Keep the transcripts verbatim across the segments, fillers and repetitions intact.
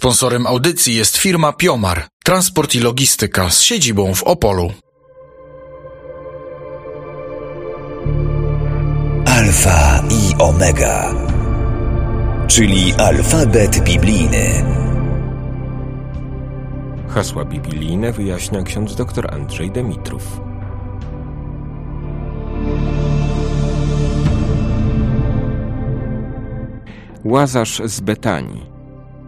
Sponsorem audycji jest firma Piomar, transport i logistyka z siedzibą w Opolu. Alfa i Omega, czyli alfabet biblijny. Hasła biblijne wyjaśnia ksiądz dr Andrzej Demitrów. Łazarz z Betanii.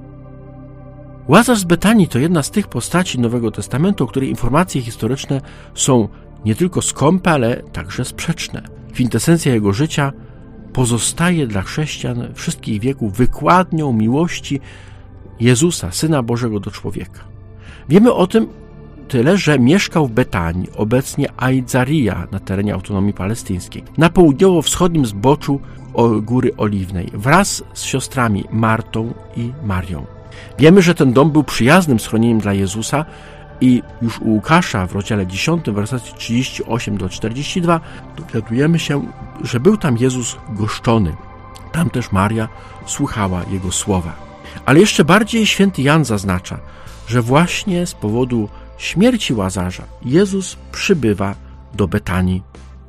Łazarz z Betanii to jedna z tych postaci Nowego Testamentu, o której informacje historyczne są nie tylko skąpe, ale także sprzeczne. Kwintesencja jego życia pozostaje dla chrześcijan wszystkich wieków wykładnią miłości Jezusa, Syna Bożego do człowieka. Wiemy o tym tyle, że mieszkał w Betanii, obecnie Aidzaria, na terenie autonomii palestyńskiej, na południowo-wschodnim zboczu Góry Oliwnej, wraz z siostrami Martą i Marią. Wiemy, że ten dom był przyjaznym schronieniem dla Jezusa i już u Łukasza w rozdziale dziesiątym, wersety trzydzieści osiem do czterdziestu dwóch dowiadujemy się, że był tam Jezus goszczony. Tam też Maria słuchała Jego słowa. Ale jeszcze bardziej święty Jan zaznacza, że właśnie z powodu śmierci Łazarza Jezus przybywa do Betanii.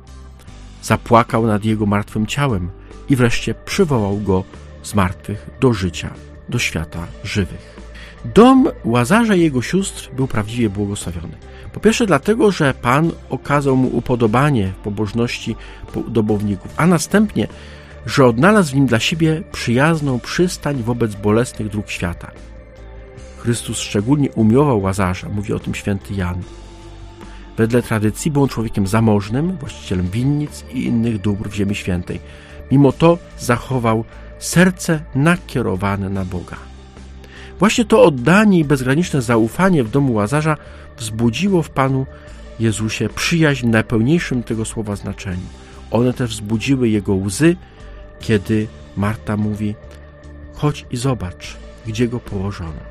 Zapłakał nad jego martwym ciałem i wreszcie przywołał go z martwych do życia, do świata żywych. Dom Łazarza i jego sióstr był prawdziwie błogosławiony. Po pierwsze dlatego, że Pan okazał mu upodobanie w pobożności domowników, a następnie, że odnalazł w nim dla siebie przyjazną przystań wobec bolesnych dróg świata. Chrystus szczególnie umiłował Łazarza, mówi o tym święty Jan. Wedle tradycji był on człowiekiem zamożnym, właścicielem winnic i innych dóbr w Ziemi Świętej. Mimo to zachował serce nakierowane na Boga. Właśnie to oddanie i bezgraniczne zaufanie w domu Łazarza wzbudziło w Panu Jezusie przyjaźń w najpełniejszym tego słowa znaczeniu. One też wzbudziły jego łzy, kiedy Marta mówi: chodź i zobacz, gdzie go położono.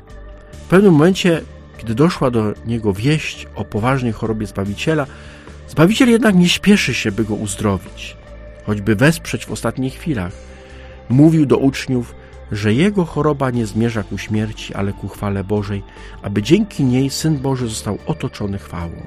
W pewnym momencie, kiedy doszła do niego wieść o poważnej chorobie Zbawiciela, Zbawiciel jednak nie śpieszy się, by go uzdrowić, choćby wesprzeć w ostatnich chwilach. Mówił do uczniów, że jego choroba nie zmierza ku śmierci, ale ku chwale Bożej, aby dzięki niej Syn Boży został otoczony chwałą.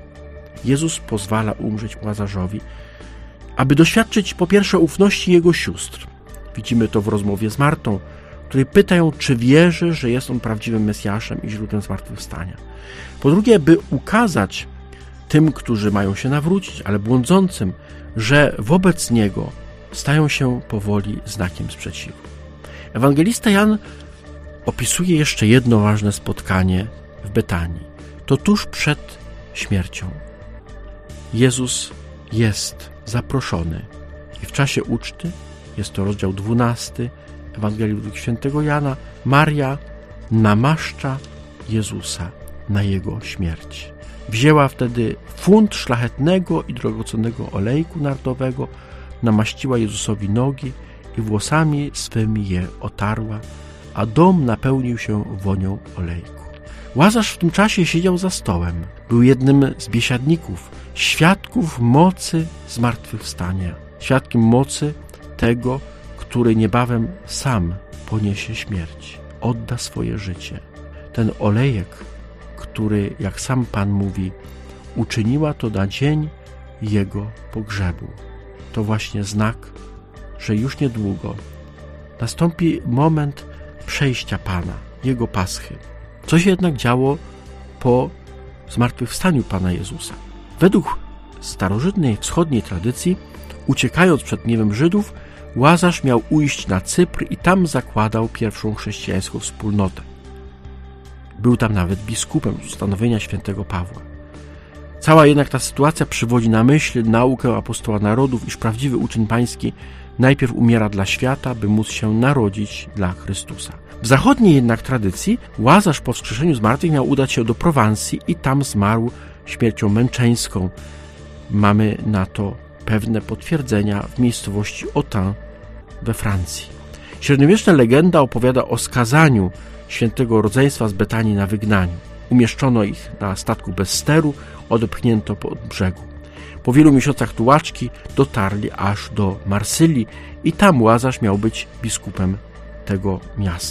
Jezus pozwala umrzeć Łazarzowi, aby doświadczyć po pierwsze ufności jego sióstr. Widzimy to w rozmowie z Martą, której pytają, czy wierzy, że jest on prawdziwym Mesjaszem i źródłem zmartwychwstania. Po drugie, by ukazać tym, którzy mają się nawrócić, ale błądzącym, że wobec niego stają się powoli znakiem sprzeciwu. Ewangelista Jan opisuje jeszcze jedno ważne spotkanie w Betanii. To tuż przed śmiercią. Jezus jest zaproszony i w czasie uczty, jest to rozdział dwunasty Ewangelii według świętego Jana, Maria namaszcza Jezusa na jego śmierć. Wzięła wtedy funt szlachetnego i drogocennego olejku nardowego, namaściła Jezusowi nogi i włosami swymi je otarła, a dom napełnił się wonią olejku. Łazarz w tym czasie siedział za stołem. Był jednym z biesiadników, świadków mocy zmartwychwstania, świadkiem mocy tego, który niebawem sam poniesie śmierć, odda swoje życie. Ten olejek, który, jak sam Pan mówi, uczyniła to na dzień jego pogrzebu. To właśnie znak, że już niedługo nastąpi moment przejścia Pana, Jego Paschy. Co się jednak działo po zmartwychwstaniu Pana Jezusa? Według starożytnej wschodniej tradycji, uciekając przed gniewem Żydów, Łazarz miał ujść na Cypr i tam zakładał pierwszą chrześcijańską wspólnotę. Był tam nawet biskupem z ustanowienia świętego Pawła. Cała jednak ta sytuacja przywodzi na myśl naukę apostoła narodów, iż prawdziwy uczeń pański najpierw umiera dla świata, by móc się narodzić dla Chrystusa. W zachodniej jednak tradycji Łazarz po wskrzeszeniu z martwych miał udać się do Prowansji i tam zmarł śmiercią męczeńską. Mamy na to pewne potwierdzenia w miejscowości Autun we Francji. Średniowieczna legenda opowiada o skazaniu świętego rodzeństwa z Betanii na wygnaniu. Umieszczono ich na statku bez steru, odepchnięto pod brzegu. Po wielu miesiącach tułaczki dotarli aż do Marsylii i tam Łazarz miał być biskupem tego miasta.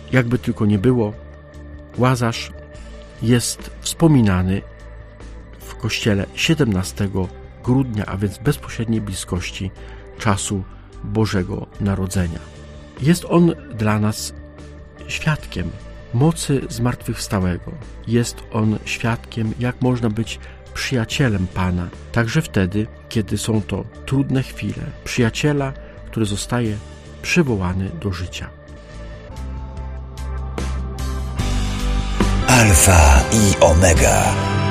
Jakby tylko nie było, Łazarz jest wspominany w kościele siedemnastego grudnia, a więc w bezpośredniej bliskości czasu Bożego Narodzenia. Jest on dla nas świadkiem mocy zmartwychwstałego. Jest on świadkiem, jak można być przyjacielem Pana, także wtedy, kiedy są to trudne chwile. Przyjaciela, który zostaje przywołany do życia. Alfa i Omega.